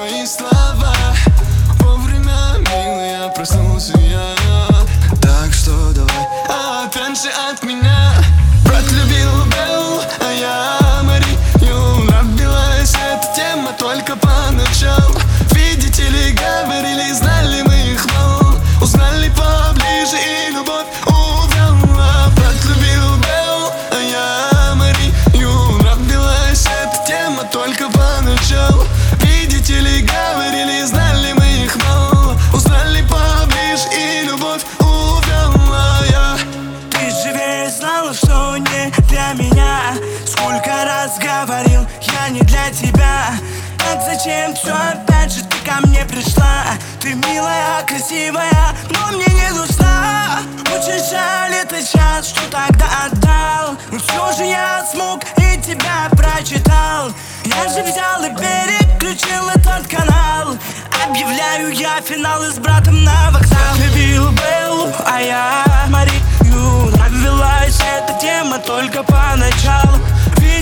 твои слова. Вовремя, милая, проснулся я. Так что давай отвянься от меня. Брат любил Белл, а я Марию. Нравилась эта тема только поначалу. Видите ли, говорили, знали мы их мало. Узнали поближе и любовь увела. Брат любил Белл, а я Марию. Нравилась эта тема только поначалу. Видите ли, говорили, знали мы их мало. Узнали поближе и любовь увела я. Ты же ведь знала, что не для меня. Сколько раз говорил, я не для тебя. Так зачем все опять же ты ко мне пришла? Ты милая, красивая, но мне не нужна. Очень жаль этот час, что тогда отдал. Но все же я смог и тебя прочитал. Я же взял и переключил этот канал. Объявляю я финал и с братом на вокзал. Любил Беллу, а я Марию. Нравилась эта тема только поначалу.